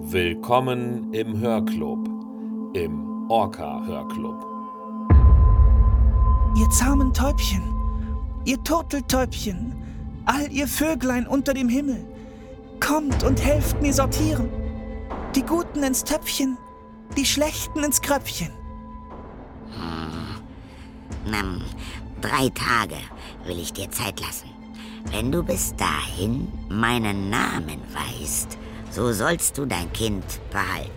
Willkommen im Hörclub, im Orca-Hörclub. Ihr zahmen Täubchen, ihr Turteltäubchen, all ihr Vöglein unter dem Himmel, kommt und helft mir sortieren. Die Guten ins Töpfchen, die Schlechten ins Kröpfchen. 3 Tage will ich dir Zeit lassen. Wenn du bis dahin meinen Namen weißt, so sollst du dein Kind behalten.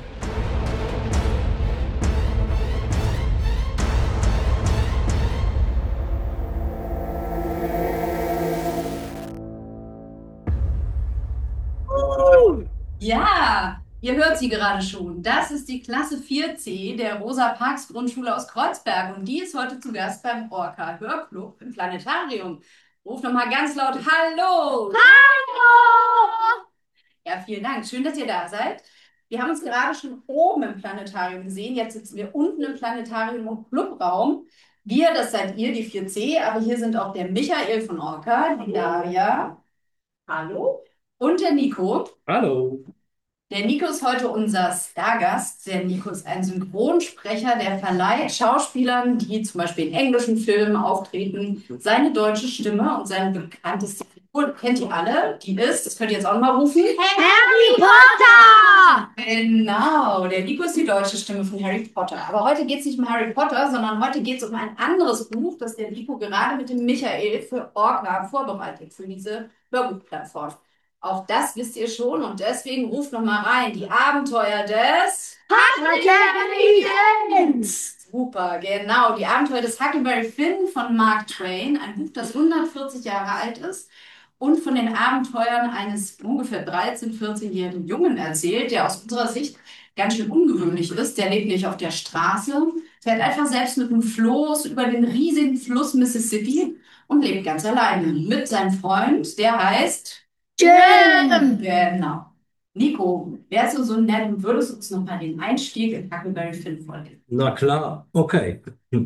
Ja, ihr hört sie gerade schon. Das ist die Klasse 4C der Rosa Parks Grundschule aus Kreuzberg und die ist heute zu Gast beim Orca Hörclub im Planetarium. Ruf nochmal ganz laut Hallo! Hallo! Ja, vielen Dank. Schön, dass ihr da seid. Wir haben uns gerade schon oben im Planetarium gesehen. Jetzt sitzen wir unten im Planetarium und Clubraum. Wir, das seid ihr, die 4C, aber hier sind auch der Michael von Orca, die Daria. Hallo. Und der Nico. Hallo. Der Nico ist heute unser Stargast. Der Nico ist ein Synchronsprecher, der verleiht Schauspielern, die zum Beispiel in englischen Filmen auftreten, seine deutsche Stimme und seine bekannteste Figur, kennt ihr alle, die ist, das könnt ihr jetzt auch noch mal rufen. Harry Potter! Genau, der Nico ist die deutsche Stimme von Harry Potter. Aber heute geht es nicht um Harry Potter, sondern heute geht es um ein anderes Buch, das der Nico gerade mit dem Michael für Orca vorbereitet, für diese Hörbuchplattform. Auch das wisst ihr schon und deswegen ruft noch mal rein. Die Abenteuer des Huckleberry Finn! Super, genau. Die Abenteuer des Huckleberry Finn von Mark Twain. Ein Buch, das 140 Jahre alt ist und von den Abenteuern eines ungefähr 13-, 14-jährigen Jungen erzählt, der aus unserer Sicht ganz schön ungewöhnlich ist. Der lebt nicht auf der Straße, fährt einfach selbst mit einem Floß über den riesigen Fluss Mississippi und lebt ganz alleine mit seinem Freund, der heißt Jim! Genau. Nico, wärst du so nett und würdest uns noch mal den Einstieg in Huckleberry Finn vorlesen? Na klar, okay.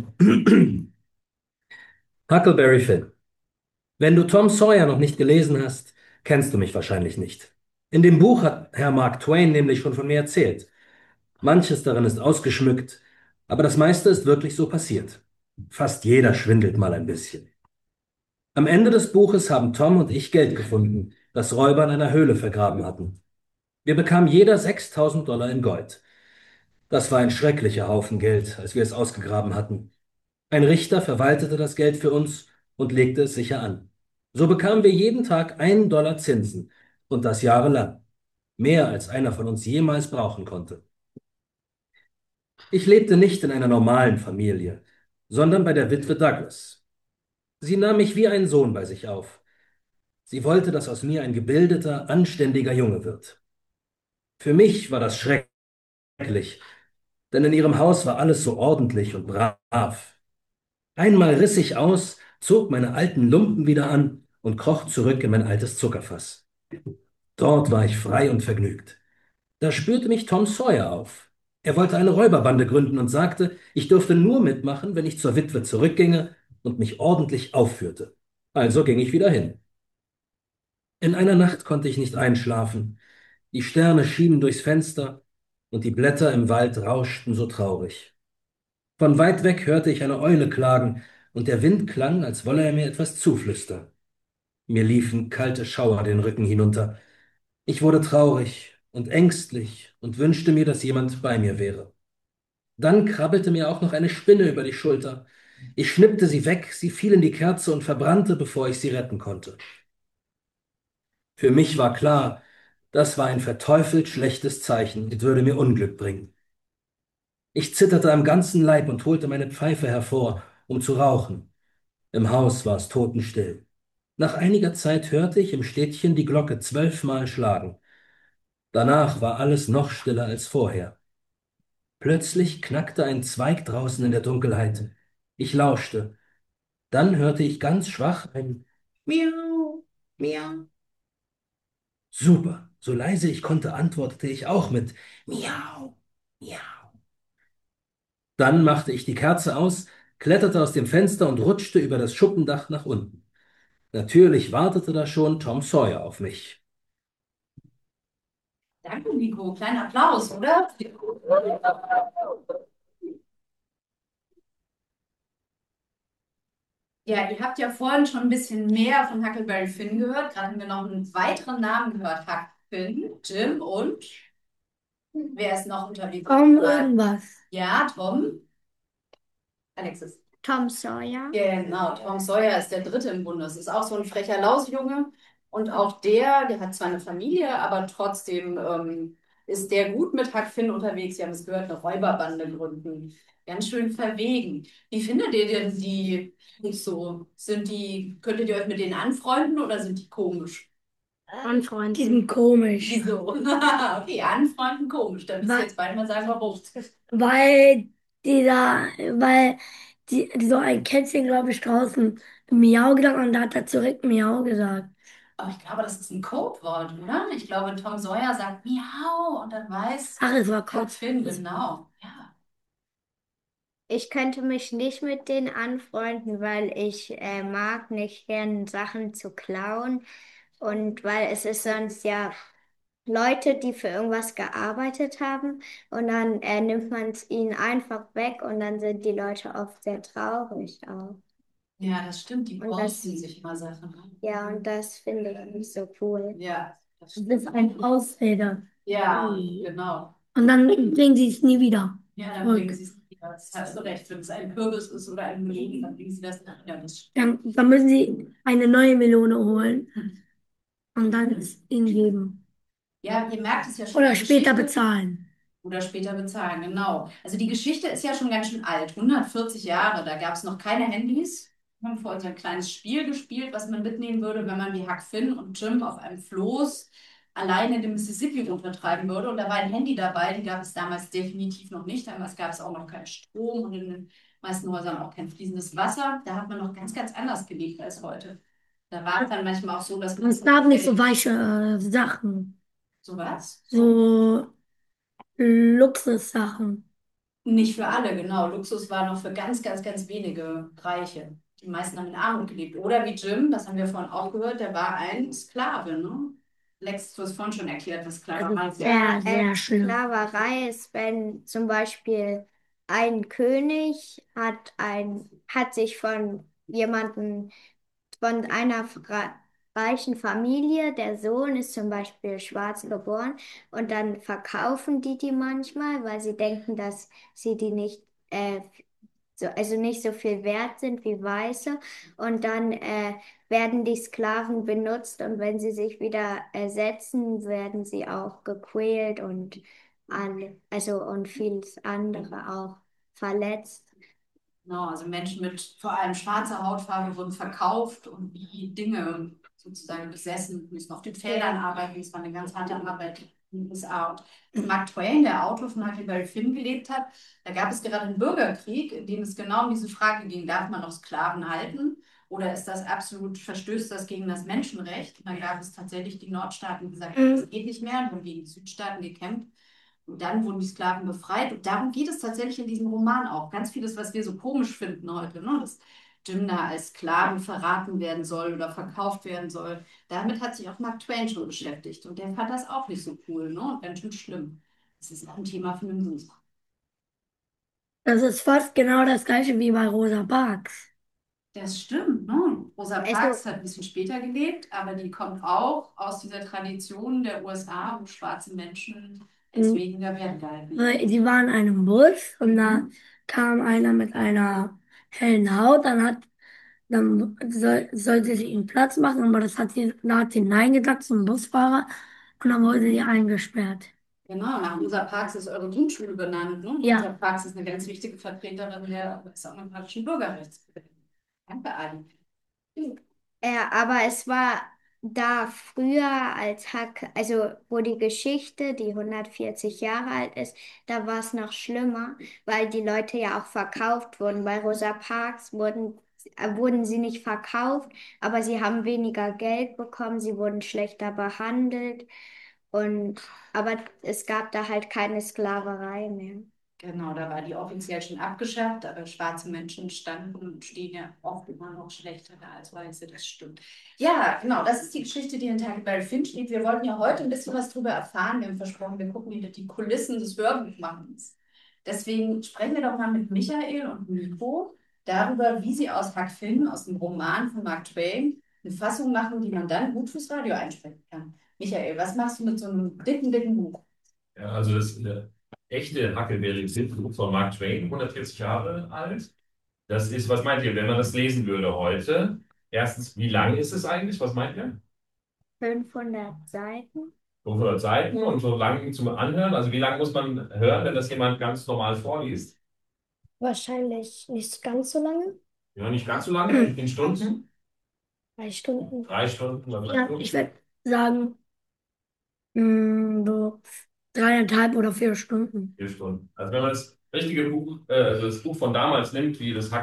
Huckleberry Finn. Wenn du Tom Sawyer noch nicht gelesen hast, kennst du mich wahrscheinlich nicht. In dem Buch hat Herr Mark Twain nämlich schon von mir erzählt. Manches darin ist ausgeschmückt, aber das meiste ist wirklich so passiert. Fast jeder schwindelt mal ein bisschen. Am Ende des Buches haben Tom und ich Geld gefunden, das Räuber in einer Höhle vergraben hatten. Wir bekamen jeder $6.000 in Gold. Das war ein schrecklicher Haufen Geld, als wir es ausgegraben hatten. Ein Richter verwaltete das Geld für uns und legte es sicher an. So bekamen wir jeden Tag $1 Zinsen und das jahrelang. Mehr als einer von uns jemals brauchen konnte. Ich lebte nicht in einer normalen Familie, sondern bei der Witwe Douglas. Sie nahm mich wie einen Sohn bei sich auf. Sie wollte, dass aus mir ein gebildeter, anständiger Junge wird. Für mich war das schrecklich, denn in ihrem Haus war alles so ordentlich und brav. Einmal riss ich aus, zog meine alten Lumpen wieder an und kroch zurück in mein altes Zuckerfass. Dort war ich frei und vergnügt. Da spürte mich Tom Sawyer auf. Er wollte eine Räuberbande gründen und sagte, ich dürfte nur mitmachen, wenn ich zur Witwe zurückginge und mich ordentlich aufführte. Also ging ich wieder hin. In einer Nacht konnte ich nicht einschlafen. Die Sterne schienen durchs Fenster und die Blätter im Wald rauschten so traurig. Von weit weg hörte ich eine Eule klagen, und der Wind klang, als wolle er mir etwas zuflüstern. Mir liefen kalte Schauer den Rücken hinunter. Ich wurde traurig und ängstlich und wünschte mir, dass jemand bei mir wäre. Dann krabbelte mir auch noch eine Spinne über die Schulter. Ich schnippte sie weg, sie fiel in die Kerze und verbrannte, bevor ich sie retten konnte. Für mich war klar, das war ein verteufelt schlechtes Zeichen und würde mir Unglück bringen. Ich zitterte am ganzen Leib und holte meine Pfeife hervor, um zu rauchen. Im Haus war es totenstill. Nach einiger Zeit hörte ich im Städtchen die Glocke 12-mal schlagen. Danach war alles noch stiller als vorher. Plötzlich knackte ein Zweig draußen in der Dunkelheit. Ich lauschte. Dann hörte ich ganz schwach ein Miau, Miau. Super, so leise ich konnte, antwortete ich auch mit Miau, Miau. Dann machte ich die Kerze aus, kletterte aus dem Fenster und rutschte über das Schuppendach nach unten. Natürlich wartete da schon Tom Sawyer auf mich. Danke, Nico. Kleiner Applaus, oder? Ja, ihr habt ja vorhin schon ein bisschen mehr von Huckleberry Finn gehört. Gerade haben wir noch einen weiteren Namen gehört. Huck Finn, Jim und wer ist noch unterwegs? Irgendwas. Ja, Tom. Alexis. Tom Sawyer. Genau, Tom Sawyer ist der Dritte im Bunde. Das ist auch so ein frecher Lausjunge. Und auch der hat zwar eine Familie, aber trotzdem ist der gut mit Huck Finn unterwegs. Sie haben es gehört, eine Räuberbande gründen. Ganz schön verwegen. Wie findet ihr denn die nicht so? Könntet ihr euch mit denen anfreunden oder sind die komisch? Anfreund. Die sind komisch. Wieso? Okay, anfreunden komisch. Dann müsst ihr jetzt beide mal sagen, warum. Weil weil die so ein Kätzchen, glaube ich, draußen Miau gesagt und da hat er zurück Miau gesagt. Aber ich glaube, das ist ein Codewort, oder? Ich glaube, Tom Sawyer sagt Miau und dann weiß Ach, es war Huck kurz. Finn, genau. Ja. Ich könnte mich nicht mit denen anfreunden, weil ich mag nicht gern Sachen zu klauen und weil es ist sonst ja Leute, die für irgendwas gearbeitet haben und dann nimmt man es ihnen einfach weg und dann sind die Leute oft sehr traurig auch. Ja, das stimmt. Die Und borsten sich immer Sachen. Ne? Ja, und das finde ich nicht so cool. Ja, das Das stimmt. ist eine Ausrede. Ja, genau. Und dann bringen sie es nie wieder. Ja, dann zurück. bringen sie es wieder. Das hast du recht. Wenn es ein Kürbis ist oder ein Melon, dann bringen sie das nach. Ja, das stimmt. Dann müssen sie eine neue Melone holen und dann es ihnen geben. Ja, ihr merkt es ja schon. Oder die später Geschichte- bezahlen. Oder später bezahlen, genau. Also die Geschichte ist ja schon ganz schön alt, 140 Jahre. Da gab es noch keine Handys. Wir haben vorhin so ein kleines Spiel gespielt, was man mitnehmen würde, wenn man wie Huck Finn und Jim auf einem Floß alleine den Mississippi runtertreiben würde. Und da war ein Handy dabei, die gab es damals definitiv noch nicht. Damals gab es auch noch keinen Strom und in den meisten Häusern auch kein fließendes Wasser. Da hat man noch ganz, ganz anders gelebt als heute. Da war es dann manchmal auch so, dass man Es gab nicht so weiche Sachen, so was. so Luxussachen. Nicht für alle, genau. Luxus war noch für ganz, ganz, ganz wenige Reiche. Die meisten haben in Armut gelebt. Oder wie Jim, das haben wir vorhin auch gehört, der war ein Sklave, ne? Lex, du hast vorhin schon erklärt, was Sklaverei ist. Sehr, sehr schlimm. Sklaverei ist, wenn zum Beispiel ein König hat sich von jemandem, von einer reichen Familie, der Sohn ist zum Beispiel schwarz geboren und dann verkaufen die manchmal, weil sie denken, dass sie die nicht also nicht so viel wert sind wie Weiße. Und dann werden die Sklaven benutzt und wenn sie sich wieder ersetzen, werden sie auch gequält und vieles andere auch verletzt. Genau, also Menschen mit vor allem schwarzer Hautfarbe wurden verkauft und wie Dinge sozusagen besessen, müssen auf den Feldern arbeiten. Das war eine ganz harte Arbeit in den USA. Und Mark Twain, der Autor von Huckleberry Finn, gelebt hat, da gab es gerade einen Bürgerkrieg, in dem es genau um diese Frage ging, darf man noch Sklaven halten? Oder ist das absolut, verstößt das gegen das Menschenrecht? Und dann gab es tatsächlich die Nordstaaten, die gesagt haben, das geht nicht mehr, und haben gegen die Südstaaten gekämpft. Und dann wurden die Sklaven befreit. Und darum geht es tatsächlich in diesem Roman auch. Ganz vieles, was wir so komisch finden heute, ne? Dass Jim da als Sklaven verraten werden soll oder verkauft werden soll. Damit hat sich auch Mark Twain schon beschäftigt. Und der fand das auch nicht so cool, ne? Und ganz schön schlimm. Das ist auch ein Thema für ein Buch. Das ist fast genau das gleiche wie bei Rosa Parks. Das stimmt, ne? Rosa Parks hat ein bisschen später gelebt, aber die kommt auch aus dieser Tradition der USA, wo schwarze Menschen als weniger wert galten. Die waren in einem Bus und da kam einer mit einer hellen Haut, sollte sie ihm Platz machen, aber da hat sie Nein gesagt zum Busfahrer und dann wurde sie eingesperrt. Genau, nach Rosa Parks ist eure Grundschule benannt. Ne? Ja. Rosa Parks ist eine ganz wichtige Vertreterin der US-amerikanischen Bürgerrechtsbewegung. Danke, Ali. Aber es war da früher also wo die Geschichte, die 140 Jahre alt ist, da war es noch schlimmer, weil die Leute ja auch verkauft wurden. Bei Rosa Parks wurden sie nicht verkauft, aber sie haben weniger Geld bekommen, sie wurden schlechter behandelt aber es gab da halt keine Sklaverei mehr. Genau, da war die offiziell schon abgeschafft, aber schwarze Menschen standen und stehen ja oft immer noch schlechter da als Weiße, das stimmt. Ja, genau, das ist die Geschichte, die in Huckleberry Finn steht. Wir wollten ja heute ein bisschen was darüber erfahren. Wir haben versprochen, wir gucken hinter die Kulissen des Hörbuchmachens. Deswegen sprechen wir doch mal mit Michael und Nico darüber, wie sie aus Huck Finn, aus dem Roman von Mark Twain, eine Fassung machen, die man dann gut fürs Radio einsprechen kann. Michael, was machst du mit so einem dicken, dicken Buch? Ja, also das echte Huckleberry Finn von Mark Twain, 140 Jahre alt. Das ist, was meint ihr, wenn man das lesen würde heute? Erstens, wie lang ist es eigentlich? Was meint ihr? 500 Seiten. 500 Seiten und so lang zum Anhören. Also wie lange muss man hören, wenn das jemand ganz normal vorliest? Wahrscheinlich nicht ganz so lange. Ja, nicht ganz so lange, in Stunden. 3 Stunden. 3 Stunden oder Ja, ich würde sagen, so 3,5 oder 4 Stunden. 4 Stunden. Also wenn man das richtige Buch, also das Buch von damals nimmt,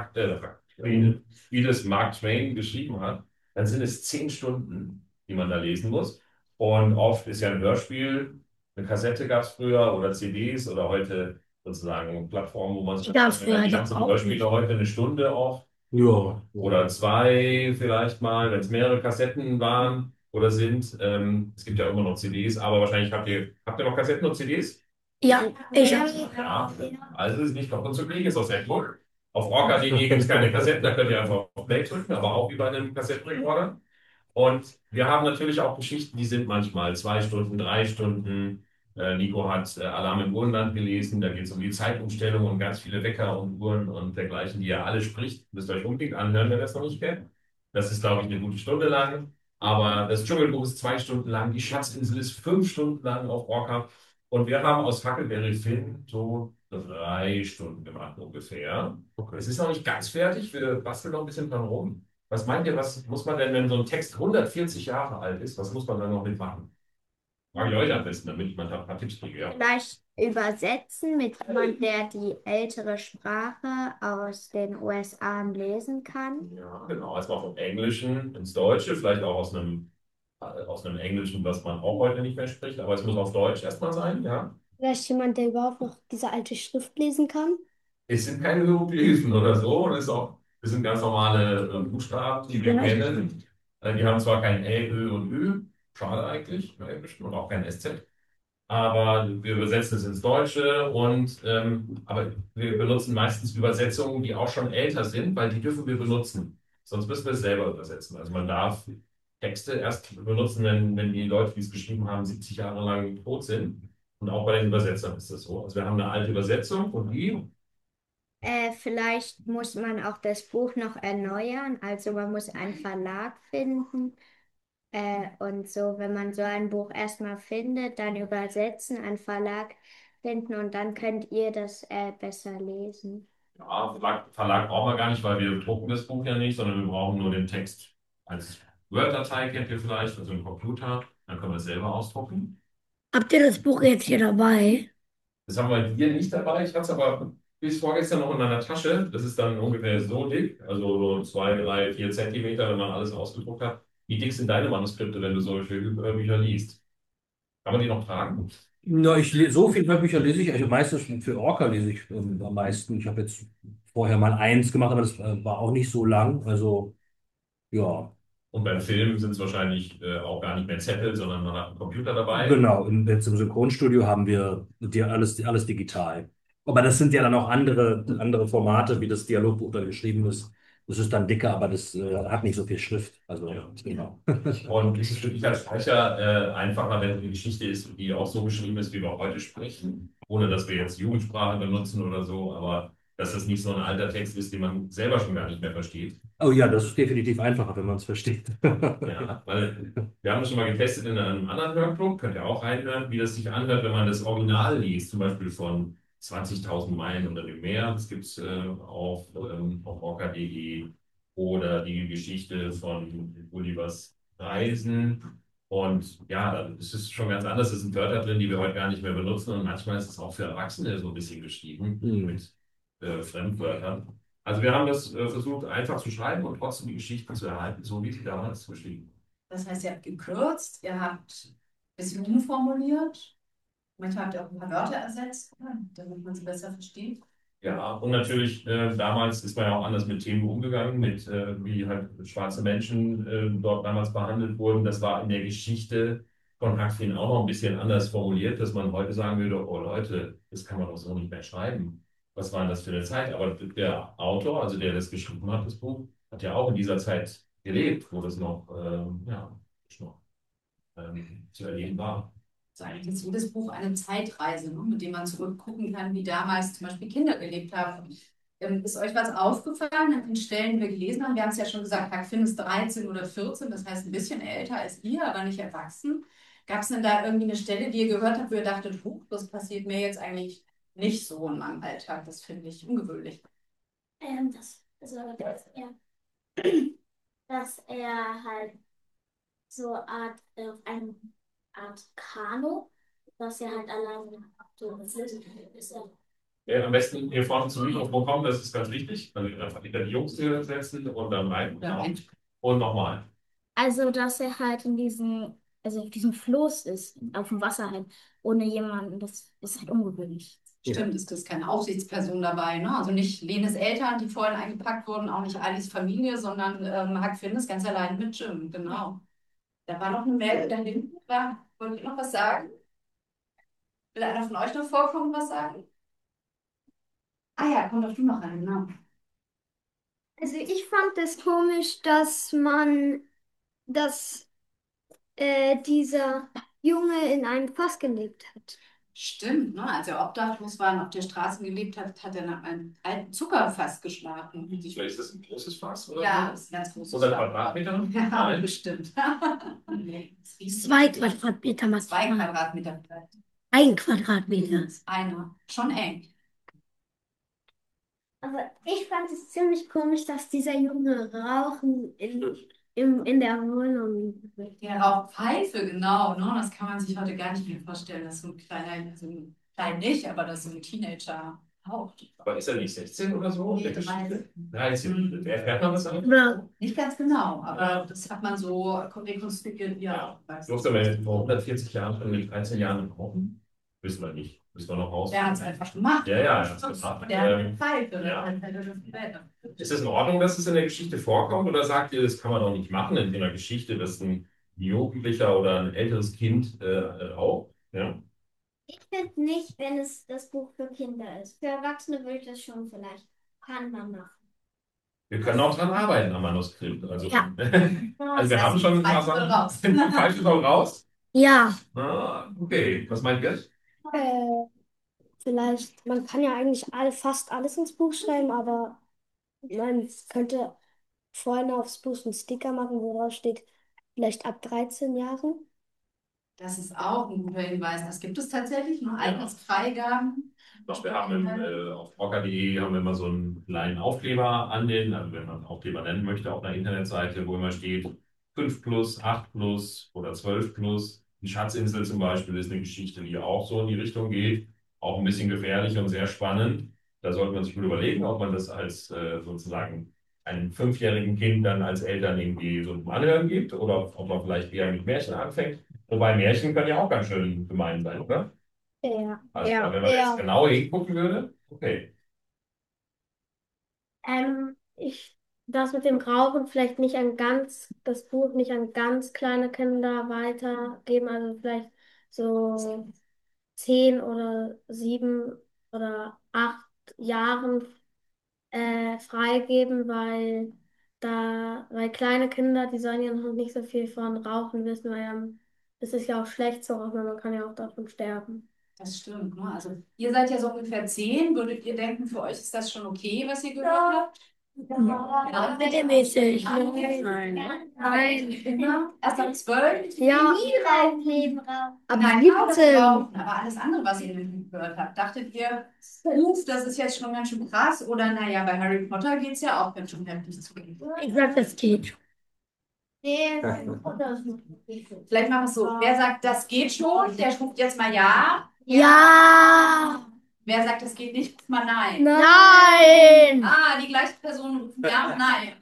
wie das Mark Twain geschrieben hat, dann sind es 10 Stunden, die man da lesen muss. Und oft ist ja ein Hörspiel, eine Kassette gab es früher oder CDs oder heute sozusagen Plattformen, wo man sich Die gab es früher die doch ganzen auch Hörspiele nicht. heute eine Stunde oft Ja. oder zwei vielleicht mal, wenn es mehrere Kassetten waren oder sind. Es gibt ja immer noch CDs, aber wahrscheinlich habt ihr noch Kassetten und CDs? Ja, ich Ja, also ist nicht doppelt so billig, ist auch sehr cool. Auf orca.de gibt es keine Kassetten, da könnt ihr einfach auf Play drücken, aber auch über einen Kassettenrekorder. Und wir haben natürlich auch Geschichten, die sind manchmal 2 Stunden, 3 Stunden. Nico hat Alarm im Burgenland gelesen, da geht es um die Zeitumstellung und ganz viele Wecker und Uhren und dergleichen, die er alle spricht. Müsst ihr euch unbedingt anhören, wenn ihr das noch nicht kennt. Das ist, glaube ich, eine gute Stunde lang. Aber das Dschungelbuch ist 2 Stunden lang, die Schatzinsel ist 5 Stunden lang auf Orca. Und wir haben aus Huckleberry Finn so 3 Stunden gemacht ungefähr. Okay. Es ist noch nicht ganz fertig, wir basteln noch ein bisschen dran rum. Was meint ihr, was muss man denn, wenn so ein Text 140 Jahre alt ist, was muss man da noch mitmachen? Frage ich euch am besten, damit ich mal ein paar Tipps kriege. Ja. Vielleicht übersetzen mit jemand, der die ältere Sprache aus den USA lesen kann. Ja, genau. Erstmal vom Englischen ins Deutsche, vielleicht auch aus einem Englischen, was man auch heute nicht mehr spricht, aber es muss auf Deutsch erstmal sein, ja. Vielleicht jemand, der überhaupt noch diese alte Schrift lesen kann. Es sind keine Hieroglyphen oder so, es sind ganz normale Buchstaben, die wir kennen. Die haben zwar kein Ä, Ö und Ü, schade eigentlich im Englischen und auch kein SZ. Aber wir übersetzen es ins Deutsche aber wir benutzen meistens Übersetzungen, die auch schon älter sind, weil die dürfen wir benutzen. Sonst müssen wir es selber übersetzen. Also man darf Texte erst benutzen, wenn die Leute, die es geschrieben haben, 70 Jahre lang tot sind. Und auch bei den Übersetzern ist das so. Also wir haben eine alte Übersetzung und die, Vielleicht muss man auch das Buch noch erneuern. Also man muss einen Verlag finden. Und so, wenn man so ein Buch erstmal findet, dann übersetzen, einen Verlag finden und dann könnt ihr das besser lesen. ja, Verlag brauchen wir gar nicht, weil wir drucken das Buch ja nicht, sondern wir brauchen nur den Text als Word-Datei, kennt ihr vielleicht, also im Computer. Dann können wir es selber ausdrucken. Habt ihr das Buch jetzt hier dabei? Das haben wir hier nicht dabei. Ich hatte es aber bis vorgestern noch in meiner Tasche. Das ist dann ungefähr so dick, also so 2, 3, 4 Zentimeter, wenn man alles ausgedruckt hat. Wie dick sind deine Manuskripte, wenn du solche Bücher liest? Kann man die noch tragen? Na, so viele Hörbücher lese ich, also meistens für Orca lese ich am meisten. Ich habe jetzt vorher mal eins gemacht, aber das war auch nicht so lang. Also, ja. Und beim Film sind es wahrscheinlich auch gar nicht mehr Zettel, sondern man hat einen Computer dabei. Genau, jetzt im Synchronstudio haben wir alles digital. Aber das sind ja dann auch andere Formate, wie das Dialogbuch da geschrieben ist. Das ist dann dicker, aber das hat nicht so viel Schrift. Also, Ja. genau. Und ist es für dich als Sprecher einfacher, wenn die Geschichte ist, die auch so geschrieben ist, wie wir heute sprechen, ohne dass wir jetzt Jugendsprache benutzen oder so, aber dass das nicht so ein alter Text ist, den man selber schon gar nicht mehr versteht. Oh ja, das ist definitiv einfacher, wenn man es versteht. Ja, weil wir haben das schon mal getestet in einem anderen Hörclub, könnt ihr auch reinhören, wie das sich anhört, wenn man das Original liest, zum Beispiel von 20.000 Meilen unter dem Meer. Das gibt es auf orca.de oder die Geschichte von Gullivers Reisen. Und ja, dann ist es schon ganz anders. Es sind Wörter drin, die wir heute gar nicht mehr benutzen. Und manchmal ist es auch für Erwachsene so ein bisschen geschrieben mit Fremdwörtern. Also wir haben das versucht einfach zu schreiben und trotzdem die Geschichten zu erhalten, so wie sie damals geschrieben. Das heißt, ihr habt gekürzt, ihr habt ein bisschen umformuliert Manchmal habt ihr auch ein paar Wörter ersetzt, damit man sie besser versteht. Ja, und natürlich, damals ist man ja auch anders mit Themen umgegangen, mit wie halt schwarze Menschen dort damals behandelt wurden. Das war in der Geschichte von Huck Finn auch noch ein bisschen anders formuliert, dass man heute sagen würde, oh Leute, das kann man doch so nicht mehr schreiben. Was war denn das für eine Zeit? Aber der Autor, also der das geschrieben hat, das Buch, hat ja auch in dieser Zeit gelebt, wo das noch, ja, noch zu erleben war. So eigentlich ist jedes Buch eine Zeitreise, ne, mit dem man zurückgucken kann, wie damals zum Beispiel Kinder gelebt haben. Ist euch was aufgefallen an den Stellen, die wir gelesen haben? Wir haben es ja schon gesagt, Huck Finn ist 13 oder 14, das heißt ein bisschen älter als ihr, aber nicht erwachsen. Gab es denn da irgendwie eine Stelle, die ihr gehört habt, wo ihr dachtet, huch, das passiert mir jetzt eigentlich nicht so in meinem Alltag? Das finde ich ungewöhnlich. Dass er halt so auf eine Art Kanu, dass er halt alleine so ist. Am besten hier vorne zum Mikrofon kommen, das ist ganz wichtig. Also einfach hinter die Jungs setzen und dann rein. Ja. Und nochmal. Also, dass er halt also auf diesem Floß ist, auf dem Wasser halt, ohne jemanden, das ist halt ungewöhnlich. Stimmt, ist das keine Aufsichtsperson dabei, ne? Also nicht Lenes Eltern, die vorhin eingepackt wurden, auch nicht Alis Familie, sondern Huck Finn ist ganz allein mit Jim, genau. Da war noch eine Mail da hinten. Wollt ihr noch was sagen? Will einer von euch noch vorkommen, was sagen? Ah ja, komm doch du noch rein, genau. Also ich fand es komisch, dass dieser Junge in einem Fass gelebt hat. Stimmt, ne? Als er obdachlos war und auf der Straße gelebt hat, hat er nach einem alten Zuckerfass geschlafen. Vielleicht ist das ein großes Fass, oder? Ja, das ist ein ganz großes 100 Fass. Quadratmeter? Ja, Nein. bestimmt. Nee, das ist 2 Quadratmeter macht 2 Quadratmeter vielleicht. 1 Quadratmeter. Einer. Schon eng. Aber ich fand es ziemlich komisch, dass dieser Junge Rauchen in der Wohnung. Ja, Rauchpfeife, genau. Ne? Das kann man sich heute gar nicht mehr vorstellen, dass so ein kleiner, so ein klein nicht, aber dass so ein Teenager raucht. Aber ist er nicht 16 oder so? Nee, Der Geschichte? 13. 13. Wer erfährt man das eigentlich? Ja. Nicht ganz genau, aber das hat man so rekonstruiert, ja. Durfte man jetzt vor 140 Jahren schon mit 13 Jahren rauchen? Wissen wir nicht. Müssen wir noch raus. Der hat es einfach gemacht. Ja, ja, er hat es gemacht. Der hat eine Pfeife. Ja. Ja. Ist es in Ordnung, dass es in der Geschichte vorkommt, oder sagt ihr, das kann man doch nicht machen in einer Geschichte, dass ein Jugendlicher oder ein älteres Kind raucht? Ja? Ich finde nicht, wenn es das Buch für Kinder ist. Für Erwachsene würde ich das schon vielleicht. Kann man machen. Wir können auch dran arbeiten am Manuskript. Also, Ja. also wir haben schon ein paar Pfeife soll Sachen. raus. Die Pfeife soll raus? Ja. Ah, okay. Was meint ihr? Vielleicht, man kann ja eigentlich fast alles ins Buch schreiben, aber man könnte vorne aufs Buch einen Sticker machen, wo drauf steht, vielleicht ab 13 Jahren. Das ist auch ein guter Hinweis. Das gibt es tatsächlich, noch Altersfreigaben. Doch, wir haben auf orca.de haben wir immer so einen kleinen Aufkleber an den, also wenn man einen Aufkleber nennen möchte, auf einer Internetseite, wo immer steht 5 plus, 8 plus oder 12 plus. Die Schatzinsel zum Beispiel ist eine Geschichte, die auch so in die Richtung geht. Auch ein bisschen gefährlich und sehr spannend. Da sollte man sich gut überlegen, ob man das als sozusagen einem 5-jährigen Kind dann als Eltern irgendwie so ein Anhören gibt oder ob man vielleicht eher mit Märchen anfängt. Wobei Märchen können ja auch ganz schön gemein sein, oder? Ja. Also Ja. wenn man Ja. jetzt genau hingucken würde, okay. Das mit dem Rauchen vielleicht nicht das Buch nicht an ganz kleine Kinder weitergeben, also vielleicht so 10 oder 7 oder 8 Jahren freigeben, weil kleine Kinder, die sollen ja noch nicht so viel von Rauchen wissen, weil es ist ja auch schlecht zu rauchen, man kann ja auch davon sterben. Das stimmt, ne? Also ihr seid ja so ungefähr 10. Würdet ihr denken, für euch ist das schon okay, was ihr gehört habt? Ja, mittelmäßig. Nein. Nein. Immer? Erst ab 12? Ja, aber Nein, das 17. Rauchen, aber alles andere, was ihr nicht gehört habt. Dachtet ihr, das ist jetzt schon ganz schön krass? Oder naja, bei Harry Potter geht es ja auch ganz schön heftig zu. Ich sag, das geht. Vielleicht machen wir es so. Wer sagt, das geht schon, der ruft jetzt mal ja. Ja. Wer sagt, das geht nicht, ruft mal nein. Nein. Ah, die gleiche Person ruft ja und nein.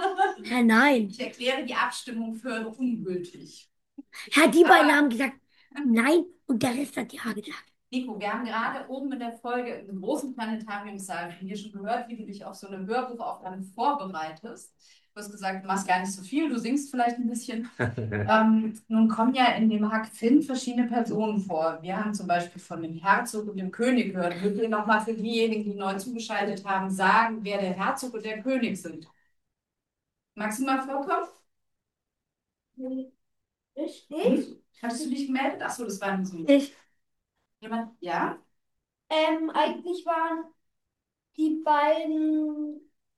Nein. Ich erkläre die Abstimmung für ungültig. Ja, die beiden haben gesagt, Nein, und der Rest hat ja gesagt. Nico, wir haben gerade oben in der Folge im großen Planetariumssaal von dir schon gehört, wie du dich auf so eine Hörbuchaufnahme vorbereitest. Du hast gesagt, du machst gar nicht so viel, du singst vielleicht ein bisschen. Nun kommen ja in dem Huck Finn verschiedene Personen vor. Wir haben zum Beispiel von dem Herzog und dem König gehört. Würdet ihr nochmal für diejenigen, die neu zugeschaltet haben, sagen, wer der Herzog und der König sind? Magst du mal vorkommen? Ich? Hattest du dich gemeldet? Achso, das war so. Ich. Jemand? Ja? Eigentlich waren die beiden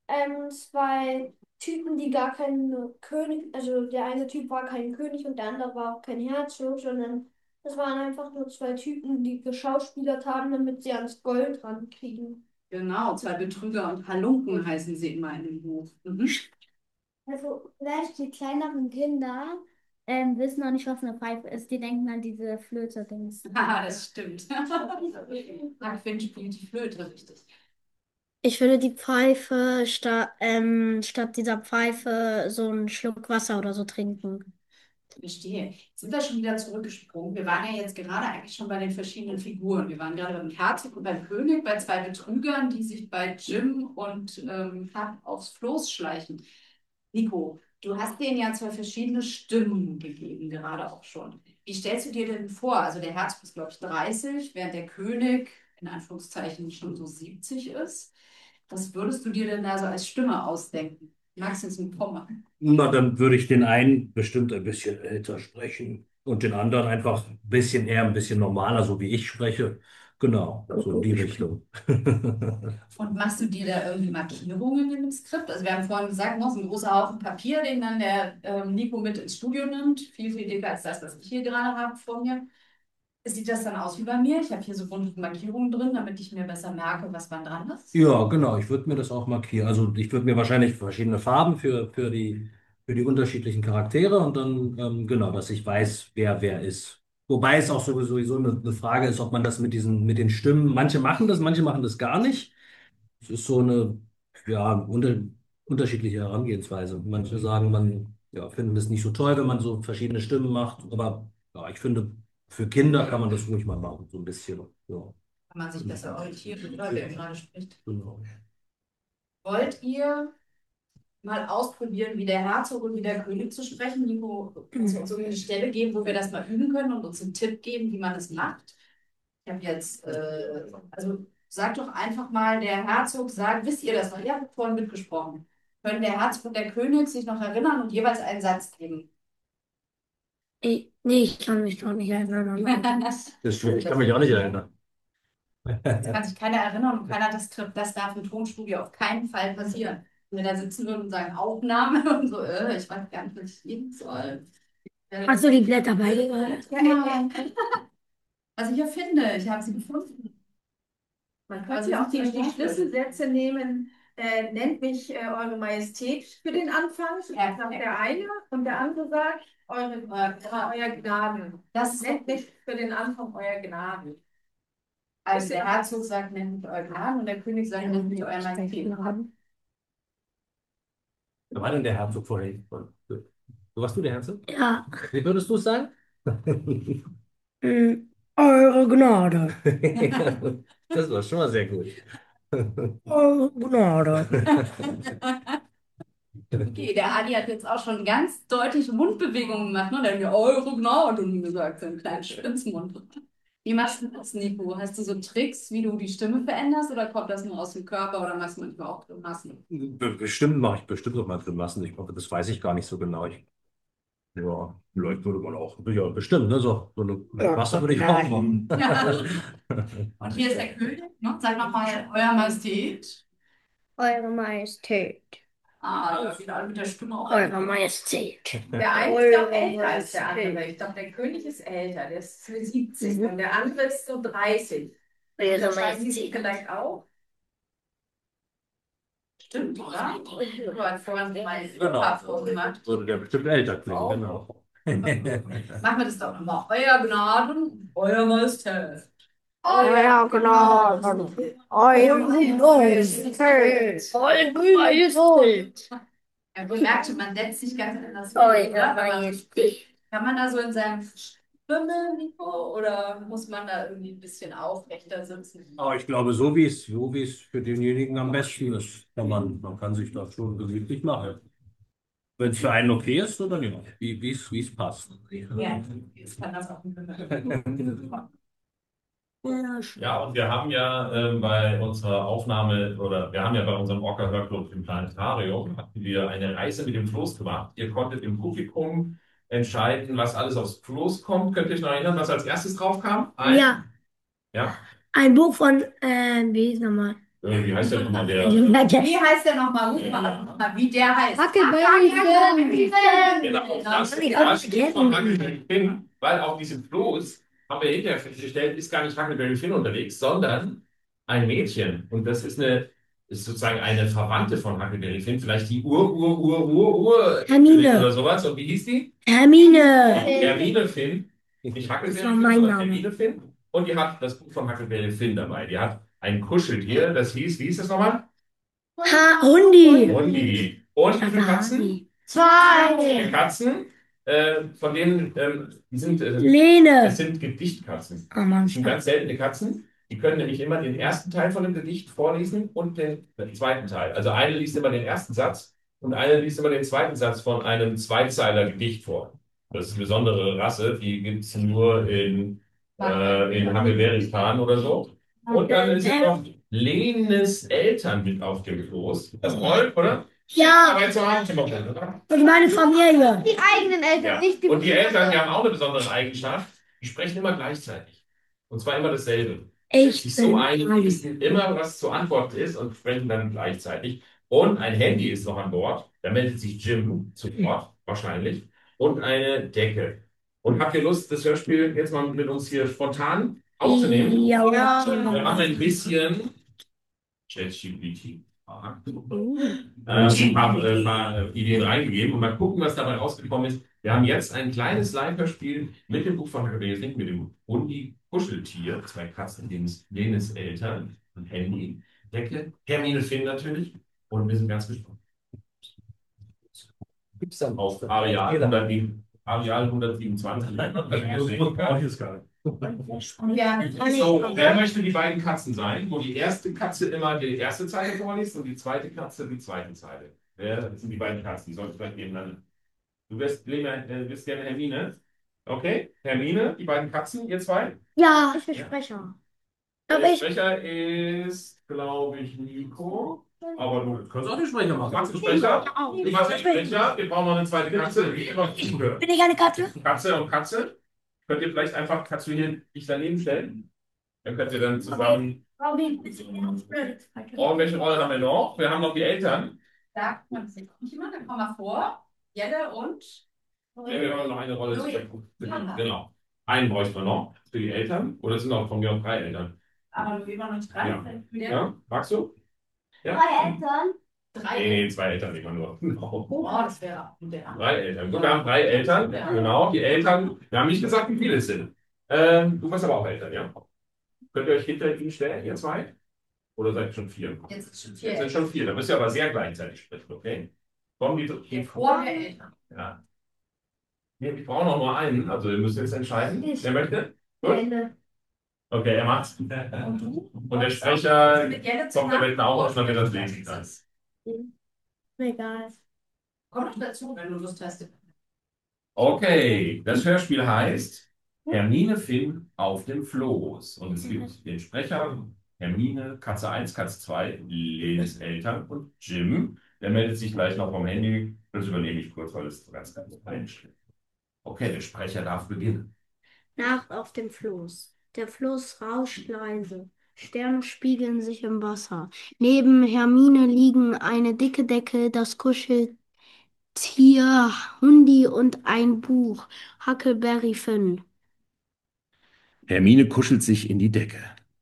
zwei Typen, die gar kein König, also der eine Typ war kein König und der andere war auch kein Herzog, sondern das waren einfach nur zwei Typen, die geschauspielert haben, damit sie ans Gold rankriegen. Genau, zwei Betrüger und Halunken heißen sie immer in dem Buch. Mhm. Also vielleicht die kleineren Kinder wissen noch nicht, was eine Pfeife ist. Die denken an diese Flöte-Dings. Ah, das stimmt. Huck Finn spielt die Flöte, richtig. Ich würde die Pfeife statt dieser Pfeife so einen Schluck Wasser oder so trinken. Verstehe. Jetzt sind wir schon wieder zurückgesprungen. Wir waren ja jetzt gerade eigentlich schon bei den verschiedenen Figuren. Wir waren gerade beim Herzog und beim König, bei zwei Betrügern, die sich bei Jim und Huck aufs Floß schleichen. Nico, du hast denen ja zwei verschiedene Stimmen gegeben, gerade auch schon. Wie stellst du dir denn vor? Also der Herzog ist, glaube ich, 30, während der König in Anführungszeichen schon so 70 ist. Was würdest du dir denn da so als Stimme ausdenken? Magst du es mit vormachen? Na, dann würde ich den einen bestimmt ein bisschen älter sprechen und den anderen einfach ein bisschen eher, ein bisschen normaler, so wie ich spreche. Genau, so in die Richtung. Und machst du dir da irgendwie Markierungen in dem Skript? Also wir haben vorhin gesagt, noch so ein großer Haufen Papier, den dann der Nico mit ins Studio nimmt. Viel, viel dicker als das, was ich hier gerade habe vor mir. Sieht das dann aus wie bei mir? Ich habe hier so bunte Markierungen drin, damit ich mir besser merke, was wann dran ist. Ja, genau, ich würde mir das auch markieren. Also ich würde mir wahrscheinlich verschiedene Farben für die unterschiedlichen Charaktere und dann, genau, dass ich weiß, wer ist. Wobei es auch sowieso eine Frage ist, ob man das mit den Stimmen, manche machen das gar nicht. Es ist so eine, ja, unterschiedliche Herangehensweise. Manche sagen, ja, finden es nicht so toll, wenn man so verschiedene Stimmen macht, aber ja, ich finde, für Kinder kann man das ruhig mal machen, so ein bisschen. Ja, Kann man sich besser orientieren, oder wer gerade spricht. genau. Wollt ihr mal ausprobieren, wie der Herzog und wie der König zu sprechen? Nico, kannst du uns so eine Stelle geben, wo wir das mal üben können und uns einen Tipp geben, wie man das macht? Ich habe jetzt, also sag doch einfach mal, der Herzog sagt, wisst ihr das noch? Ihr habt vorhin mitgesprochen. Können der Herzog und der König sich noch erinnern und jeweils einen Satz geben? Nee, ich kann mich doch nicht erinnern. Das stimmt, ich kann mich auch nicht erinnern. Es kann sich keiner erinnern und keiner hat das Skript. Das darf im Tonstudio auf keinen Fall passieren. Wenn wir da sitzen würden und sagen Aufnahme und so, ich weiß gar nicht, was ich geben soll. Hast du die Blätter bei dir? Ja, was ich hier finde, ich habe sie gefunden. Man könnte auch die Schlüsselsätze nehmen. Nennt mich Eure Majestät für den Anfang, sagt der eine, und der andere sagt Euer Gnaden. Das nennt mich für den Anfang Euer Gnaden. Also der Herzog sagt, nennt mich Euer Gnaden und der König sagt, nennt mich Euer Majestät. Wer war denn der Herzog vorhin? So warst du der Herzog? Ja. Wie würdest du es sagen? Eure Gnade. Das war schon mal sehr gut. Eure Gnade. Okay, der Adi hat jetzt auch schon ganz deutliche Mundbewegungen gemacht, ne? Der hat mir Eure Gnade gesagt, so einen kleinen Schwitzmund. Wie machst du das, Nico? Hast du so Tricks, wie du die Stimme veränderst oder kommt das nur aus dem Körper oder machst du manchmal auch Grimassen? Bestimmt mache ich bestimmt auch mal Grimassen. Ich glaube, das weiß ich gar nicht so genau. Ja, vielleicht würde man auch, ja, bestimmt, ne? So eine Grimasse würde ich auch machen. Ja. Und hier ist der König, ne? Sag nochmal, Euer Majestät. Eure Majestät. Ah, da wieder alle mit der Stimme auch. Eure Majestät. Der eine ist auch älter als der andere. Ich glaube, der König ist älter, der ist 70 und der andere ist so 30. Eure Unterscheiden Sie sich Majestät. vielleicht auch? Stimmt, oder? Du hast vorhin mal Genau. vorgemacht. Würde der bestimmt älter klingen, genau. Machen wir das doch nochmal. Euer Gnaden, Euer Majestät. Euer Gnade. Eure Majestät. Eure Majestät. Ja, du merkst schon, man setzt sich ganz anders. Eure Majestät. Kann man da so in seinem Stimme, Nico? Oder muss man da irgendwie ein bisschen aufrechter sitzen? Aber ich glaube, so wie es für denjenigen am besten ist, man kann sich das schon gemütlich machen. Wenn es für einen okay ist, oder nicht? Wie es passt. Ja, jetzt kann das auch ein Ja, und wir haben ja bei unserer Aufnahme oder wir haben ja bei unserem Orca Hörclub im Planetarium hatten wir eine Reise mit dem Floß gemacht. Ihr konntet im Publikum entscheiden, was alles aufs Floß kommt. Könnt ihr euch noch erinnern, was als erstes drauf kam? Ja, Ja? ein Buch von, wie hieß nochmal? Wie heißt der nochmal der? Wie heißt der nochmal? Ruf mal, wie der heißt. Huckleberry Finn. Genau, das Buch von Huckleberry Finn, weil auf diesem Floß haben wir hinterher festgestellt, ist gar nicht Huckleberry Finn unterwegs, sondern ein Mädchen. Und das ist sozusagen eine Verwandte von Huckleberry Finn, vielleicht die Ur Hermine. oder sowas. Und wie hieß die? Hermine. Hermine Finn. Nicht Das Huckleberry war Finn, mein sondern Name. Hermine Finn. Und die hat das Buch von Huckleberry Finn dabei. Die hat ein Kuscheltier, das hieß, wie hieß das nochmal? Hundi. Hundi. Und wie viele Katzen? 2. Katzen, von denen, die sind, Lene. es sind Gedichtkatzen. Oh Mann. Das sind ganz seltene Katzen. Die können nämlich immer den ersten Teil von dem Gedicht vorlesen und den zweiten Teil. Also eine liest immer den ersten Satz und eine liest immer den zweiten Satz von einem Zweizeiler Gedicht vor. Das ist eine besondere Rasse, die gibt es nur in Hamelberistan oder so. Und dann sind noch Lenes Eltern mit auf dem Floß. Das ist toll, oder? Ja. Aber jetzt haben wir noch, oder? Und meine Familie. Die eigenen Eltern, Ja. nicht die Und die Eltern, die haben auch eine besondere Eigenschaft. Die sprechen immer gleichzeitig. Und zwar immer dasselbe. Ich Die so bin einig, Ali. wissen immer, was zu antworten ist und sprechen dann gleichzeitig. Und ein Handy ist noch an Bord. Da meldet sich Jim zu Wort, wahrscheinlich. Und eine Decke. Und habt ihr Lust, das Hörspiel jetzt mal mit uns hier spontan aufzunehmen? Ja. Wir machen ein bisschen ChatGPT. Ein paar Ideen reingegeben und mal gucken, was dabei rausgekommen ist. Wir haben jetzt ein kleines Live-Hörspiel mit dem Buch von Huckleberry Finn, mit dem Hundi Kuscheltier, zwei Katzen, Lenes Eltern, ein Handy, Decke, Hermine Finn natürlich. Und wir sind ganz gespannt. Gibt es dann Auf Areal 127. So, wer möchte die beiden Katzen sein, wo die erste Katze immer die erste Zeile vorliest und die zweite Katze die zweite Zeile? Wer sind die beiden Katzen? Die sollten vielleicht nebeneinander. Du bist gerne Hermine. Okay, Hermine, die beiden Katzen, ihr zwei. Ja. Ich bin Sprecher. Aber Der ich. Sprecher ist, glaube ich, Nico. Aber du kannst auch den Sprecher machen. Magst du Ja, Sprecher? auch. Du machst den Sprecher. Wir brauchen noch eine zweite Katze. Wie immer zugehört. Bin ich eine Katze? Katze und Katze. Könnt ihr vielleicht einfach Katze hier dich daneben stellen? Dann könnt ihr dann zusammen. Oh, welche Rolle haben wir noch? Wir haben noch die Eltern. Da guck mal, das sieht nicht immer, dann komm mal vor. Jelle und. Ja, wir haben noch eine Rolle. Ja. Genau. Einen bräuchten wir noch für die Eltern. Oder es sind auch von mir auch drei Eltern. Aber nur immer noch drei. Ja. Ja, magst du? Ja? Eltern. Nee, zwei Eltern immer nur. Oh, das wäre der. Drei Eltern. Gut, wir haben drei Eltern. Ja. Genau, die Eltern. Wir haben nicht gesagt, wie viele es sind. Du bist aber auch Eltern, ja? Könnt ihr euch hinter ihnen stellen, ihr zwei? Oder seid ihr schon vier? Jetzt ist schon Jetzt vier. sind schon vier. Da müsst ihr aber sehr gleichzeitig sprechen, okay? Kommen die Vor der Eltern. Ja. Nee, ich brauche noch nur einen. Also ihr müsst jetzt entscheiden. Wer möchte? Gut. Okay, er macht's. Und der Sprecher kommt am Ende auch, damit er das lesen kann. Egal. Komm doch dazu, wenn du Lust hast. Okay, das Hörspiel heißt Hermine Finn auf dem Floß. Und es gibt den Sprecher Hermine, Katze 1, Katze 2, Lenes Eltern und Jim. Der meldet sich gleich noch vom Handy. Das übernehme ich kurz, weil es ganz einstellt. Okay, der Sprecher darf beginnen. Nacht auf dem Floß. Der Fluss rauscht leise. Sterne spiegeln sich im Wasser. Neben Hermine liegen eine dicke Decke, das Kuscheltier Hundi und ein Buch. Huckleberry Finn. Hermine kuschelt sich in die Decke.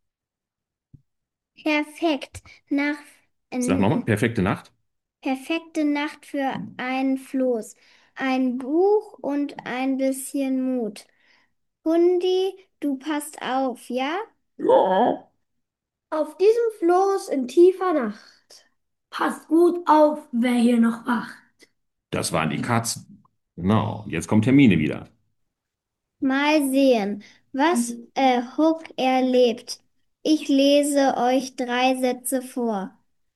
Perfekt. Sag nochmal, perfekte Nacht. Perfekte Nacht für ein Floß. Ein Buch und ein bisschen Mut. Hundi, du passt auf, ja? Ja. Auf diesem Floß in tiefer Nacht. Passt gut auf, wer hier noch wacht. Das waren die Katzen. Genau, jetzt kommt Hermine wieder. Mal sehen, was Hook erlebt. Ich lese euch 3 Sätze vor.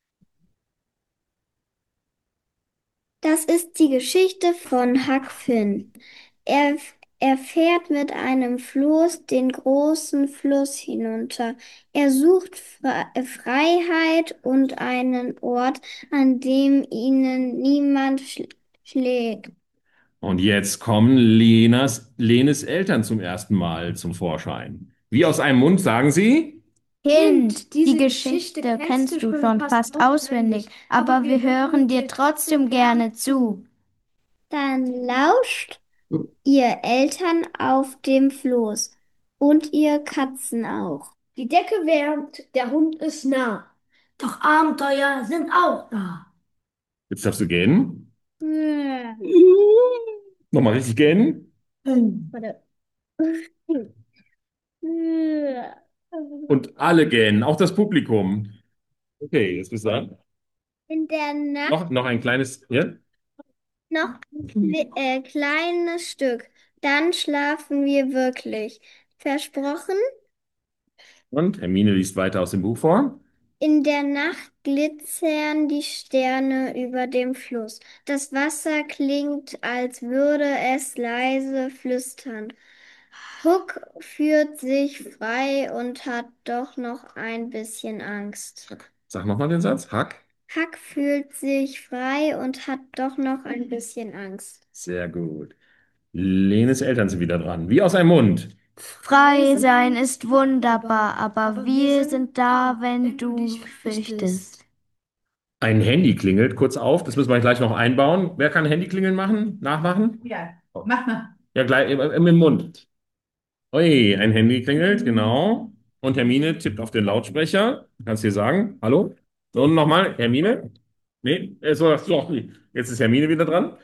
Das ist die Geschichte von Huck Finn. Er, er fährt mit einem Floß den großen Fluss hinunter. Er sucht Freiheit und einen Ort, an dem ihnen niemand schlägt. Und jetzt kommen Lenes Eltern zum ersten Mal zum Vorschein. Wie aus einem Mund sagen sie? Kind, die Geschichte kennst du schon fast auswendig, aber wir hören dir trotzdem gerne zu. Dann lauscht ihr Eltern auf dem Floß und ihr Katzen auch. Die Decke wärmt, der Hund ist nah. Doch Abenteuer sind auch da. Jetzt darfst du gähnen. Hm. Nochmal richtig gähnen. Warte. Und alle gähnen, auch das Publikum. Okay, jetzt bist du dran. In der Nacht Noch ein kleines, ja? noch kleines Stück. Dann schlafen wir wirklich. Versprochen? Und Hermine liest weiter aus dem Buch vor. In der Nacht glitzern die Sterne über dem Fluss. Das Wasser klingt, als würde es leise flüstern. Huck fühlt sich frei und hat doch noch ein bisschen Angst. Sag nochmal den Satz. Huck. Huck fühlt sich frei und hat doch noch ein bisschen Angst. Sehr gut. Lenes Eltern sind wieder dran. Wie aus einem Mund. Frei sein ist wunderbar, aber wir sind da, wenn du dich fürchtest. Ein Handy klingelt kurz auf. Das müssen wir gleich noch einbauen. Wer kann Handyklingeln machen? Nachmachen? Ja, mach mal. Ja, gleich im Mund. Ui, ein Handy klingelt, genau. Und Hermine tippt auf den Lautsprecher. Kannst du dir sagen? Hallo? Und nochmal, Hermine? Nee, so, jetzt ist Hermine wieder dran.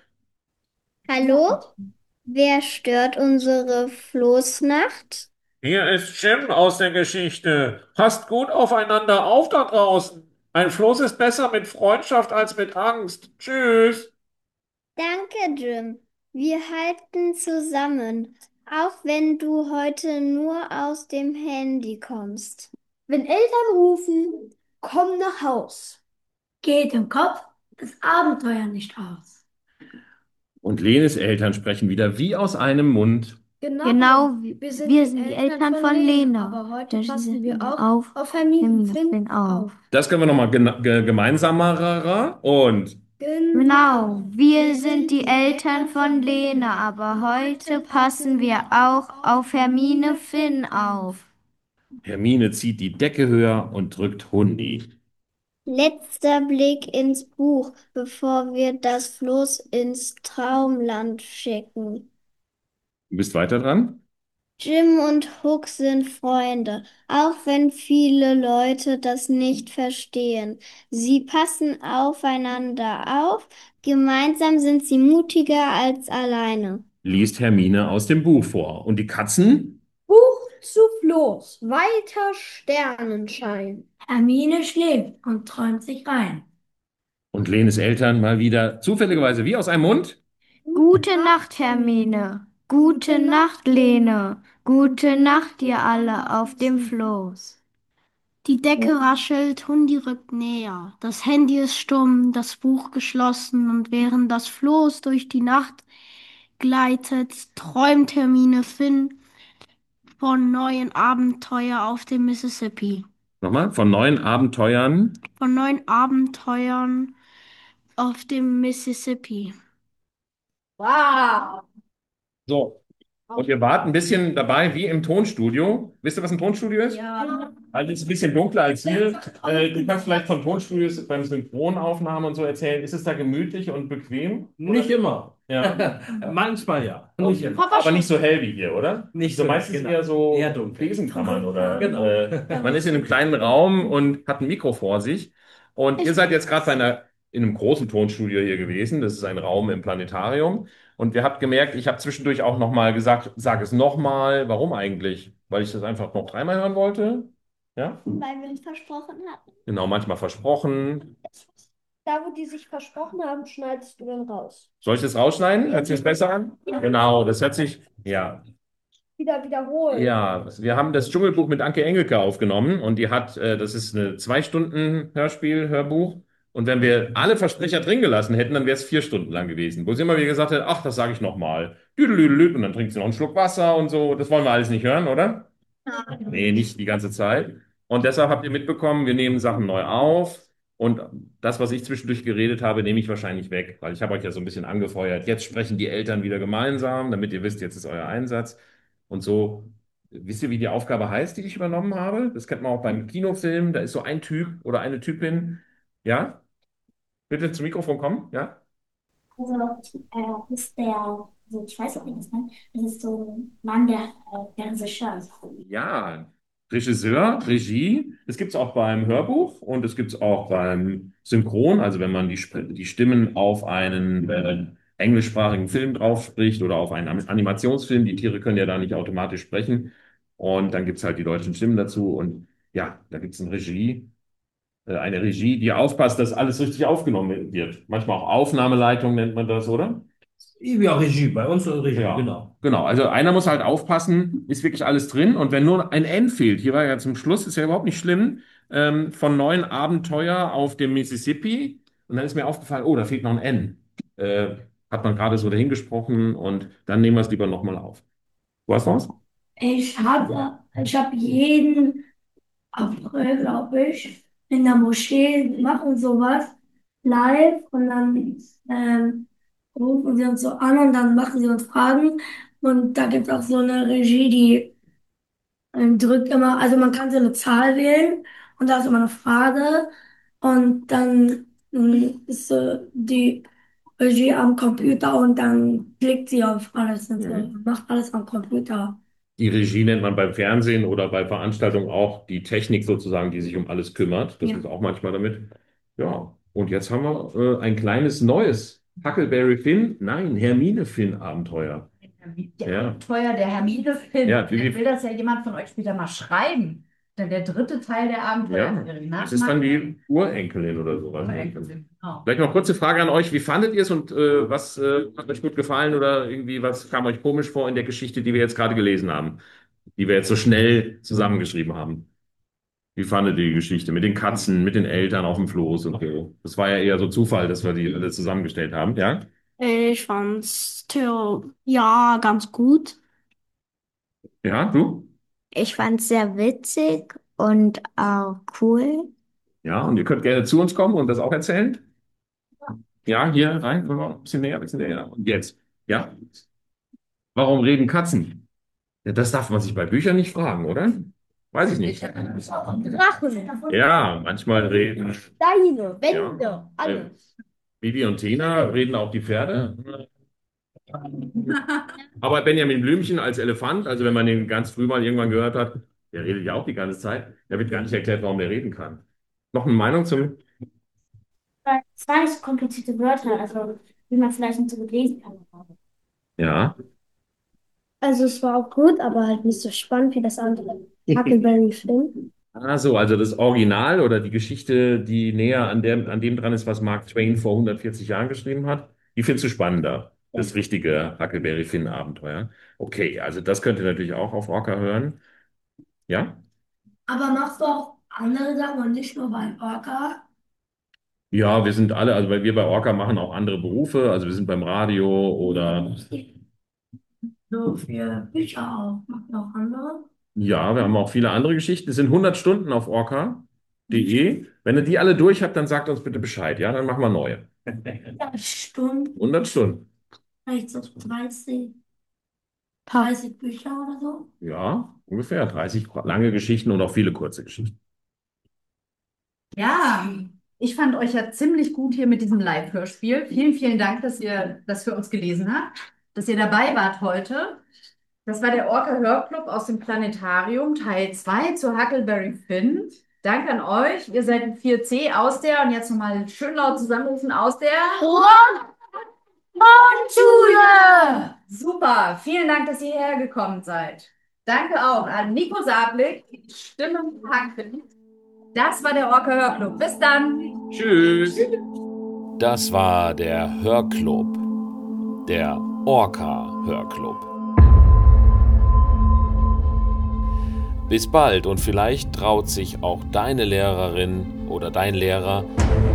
Hallo? Wer stört unsere Floßnacht? Hier ist Jim aus der Geschichte. Passt gut aufeinander auf da draußen. Ein Floß ist besser mit Freundschaft als mit Angst. Tschüss. Danke, Jim. Wir halten zusammen, auch wenn du heute nur aus dem Handy kommst. Wenn Eltern rufen, komm nach Haus. Geht im Kopf das Abenteuer nicht aus. Und Lenes Eltern sprechen wieder wie aus einem Mund. Genau, wir sind die Eltern von Lena. Aber heute Da passen sind wir wir auf Hermine Finn Finn auf. auf. Das können wir nochmal gemeinsamer und Genau, wir sind die Eltern von Lena, aber heute passen wir auch auf Hermine Finn auf. Hermine zieht die Decke höher und drückt Hundi. Letzter Blick ins Buch, bevor wir das Floß ins Traumland schicken. Du bist weiter dran? Jim und Hook sind Freunde, auch wenn viele Leute das nicht verstehen. Sie passen aufeinander auf, gemeinsam sind sie mutiger als alleine. Liest Hermine aus dem Buch vor. Und die Katzen? Buch zu Floß, weiter Sternenschein. Hermine schläft und träumt sich rein. Und Lenes Eltern mal wieder zufälligerweise wie aus einem Mund? Gute Nacht, Hermine. Gute Nacht, Lene. Gute Nacht, ihr alle auf dem Floß. Die Decke raschelt, Hundi rückt näher. Das Handy ist stumm, das Buch geschlossen und während das Floß durch die Nacht gleitet, träumt Hermine Finn von neuen Abenteuern auf dem Mississippi. Nochmal, von neuen Abenteuern. Von neuen Abenteuern auf dem Mississippi. Wow. So. Und ihr wart ein bisschen dabei wie im Tonstudio. Wisst ihr, was ein Tonstudio ist? Ja. Also es ist ein bisschen dunkler als hier. Du kannst vielleicht von Tonstudios beim Synchronaufnahmen und so erzählen. Ist es da gemütlich und bequem? Nicht immer. Ja. Manchmal ja. Nicht immer. Aber nicht so hell wie hier, oder? Nicht so so, meistens genau. eher so Eher dunkel. Besenkammern oder Genau. man ist in einem kleinen Raum und hat ein Mikro vor sich. Und ihr seid jetzt gerade in einem großen Tonstudio hier gewesen. Das ist ein Raum im Planetarium. Und ihr habt gemerkt, ich habe zwischendurch auch nochmal gesagt, sag es nochmal. Warum eigentlich? Weil ich das einfach noch dreimal hören wollte. Ja? Weil wir uns versprochen hatten. Genau, manchmal versprochen. Da, wo die sich versprochen haben, schneidest du dann raus. Soll ich das rausschneiden? Hört sich das besser an? Genau, das hört sich, ja. wiederholen. Ja, wir haben das Dschungelbuch mit Anke Engelke aufgenommen und die hat, das ist eine 2 Stunden Hörbuch. Und wenn wir alle Versprecher drin gelassen hätten, dann wäre es 4 Stunden lang gewesen. Wo sie immer wieder gesagt hat, ach, das sage ich nochmal. Düdelüdelüd, und dann trinkt sie noch einen Schluck Wasser und so. Das wollen wir alles nicht hören, oder? Nee, nicht die ganze Zeit. Und deshalb habt ihr mitbekommen, wir nehmen Sachen neu auf. Und das, was ich zwischendurch geredet habe, nehme ich wahrscheinlich weg, weil ich habe euch ja so ein bisschen angefeuert. Jetzt sprechen die Eltern wieder gemeinsam, damit ihr wisst, jetzt ist euer Einsatz. Und so, wisst ihr, wie die Aufgabe heißt, die ich übernommen habe? Das kennt man auch beim Kinofilm. Da ist so ein Typ oder eine Typin. Ja? Bitte zum Mikrofon kommen. Ja? Also, ist also ich weiß auch nicht, was man, das ist so ein Mann, der Regisseur ist. Ja, Regisseur, Regie. Das gibt es auch beim Hörbuch und es gibt es auch beim Synchron. Also wenn man die Stimmen auf einen englischsprachigen Film drauf spricht oder auf einen Animationsfilm. Die Tiere können ja da nicht automatisch sprechen. Und dann gibt es halt die deutschen Stimmen dazu. Und ja, da gibt es eine Regie, die aufpasst, dass alles richtig aufgenommen wird. Manchmal auch Aufnahmeleitung nennt man das, oder? Ja, Regie, bei uns Regie, Ja, genau. genau. Also einer muss halt aufpassen, ist wirklich alles drin. Und wenn nur ein N fehlt, hier war ja zum Schluss, ist ja überhaupt nicht schlimm, von neuen Abenteuer auf dem Mississippi. Und dann ist mir aufgefallen, oh, da fehlt noch ein N. Hat man gerade so dahingesprochen und dann nehmen wir es lieber nochmal auf. Du hast noch was? Ich hab jeden April, glaube ich, in der Moschee machen sowas live und dann rufen sie uns so an und dann machen sie uns Fragen. Und da gibt es auch so eine Regie, die drückt immer, also man kann so eine Zahl wählen und da ist immer eine Frage und dann ist so die Regie am Computer und dann klickt sie auf alles und so, macht alles am Computer. Die Regie nennt man beim Fernsehen oder bei Veranstaltungen auch die Technik sozusagen, die sich um alles kümmert. Das ist auch manchmal damit. Ja, und jetzt haben wir ein kleines neues Huckleberry Finn, nein, Hermine Finn Abenteuer. Ja. Abenteuer der Hermine Finn. Ja, Will das ja jemand von euch später mal schreiben? Dann der dritte Teil der Abenteuer. Ja, das ist dann die Urenkelin oder sowas. Urenkelin, genau. Vielleicht noch kurze Frage an euch. Wie fandet ihr es und was hat euch gut gefallen oder irgendwie was kam euch komisch vor in der Geschichte, die wir jetzt gerade gelesen haben, die wir jetzt so schnell zusammengeschrieben haben? Wie fandet ihr die Geschichte mit den Katzen, mit den Eltern auf dem Floß und so? Das war ja eher so Zufall, dass wir die alle zusammengestellt haben, ja? Ich fand's, ja, ganz gut. Ja, du? Ich fand es sehr witzig und auch cool. Ja, und ihr könnt gerne zu uns kommen und das auch erzählen. Ja, hier rein, ein bisschen näher, ein bisschen näher. Und jetzt, ja? Warum reden Katzen? Ja, das darf man sich bei Büchern nicht fragen, oder? Weiß ich nicht. Drachen, Ja, manchmal reden Steine, Wände, alles. Bibi und Tina reden auch die Pferde. Aber Benjamin Blümchen als Elefant, also wenn man den ganz früh mal irgendwann gehört hat, der redet ja auch die ganze Zeit, der wird gar nicht erklärt, warum der reden kann. Noch eine Meinung zum... Es waren nicht so komplizierte Wörter, also wie man vielleicht nicht so gut lesen kann. Ja. Also es war auch gut, aber halt nicht so spannend wie das andere. Huckleberry Finn. Ah, so, also das Original oder die Geschichte, die näher an dem dran ist, was Mark Twain vor 140 Jahren geschrieben hat, die findest du spannender. Das richtige Huckleberry Finn Abenteuer. Okay, also das könnt ihr natürlich auch auf Orca hören. Ja? Aber machst du auch andere Sachen und nicht nur bei Orca? Ja, wir sind alle, also weil wir bei Orca machen auch andere Berufe, also wir sind beim Radio oder So für Bücher auch. Macht ihr auch andere? ja, wir haben auch viele andere Geschichten. Es sind 100 Stunden auf orca.de. Wenn ihr die alle durch habt, dann sagt uns bitte Bescheid, ja, dann machen wir neue. 100 Stunden. Vielleicht so 30 Bücher oder so. Ja, ungefähr 30 lange Geschichten und auch viele kurze Geschichten. Ja, ich fand euch ja ziemlich gut hier mit diesem Live-Hörspiel. Vielen, vielen Dank, dass ihr das für uns gelesen habt, dass ihr dabei wart heute. Das war der Orca Hörclub aus dem Planetarium, Teil 2 zu Huckleberry Finn. Danke an euch. Ihr seid in 4C aus der, und jetzt nochmal schön laut zusammenrufen, aus der Grundschule. Super. Vielen Dank, dass ihr hierher gekommen seid. Danke auch an Nico Sablik, Stimmenpacken. Das war der Orca Hörclub. Bis dann. Tschüss. Das war der Hörclub, der Orca Hörclub. Bis bald und vielleicht traut sich auch deine Lehrerin oder dein Lehrer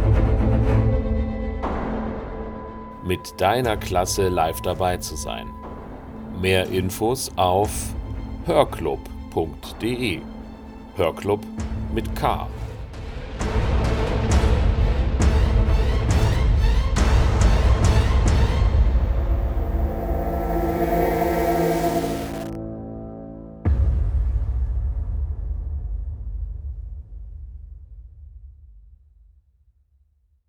mit deiner Klasse live dabei zu sein. Mehr Infos auf hörclub.de. Hörclub mit K.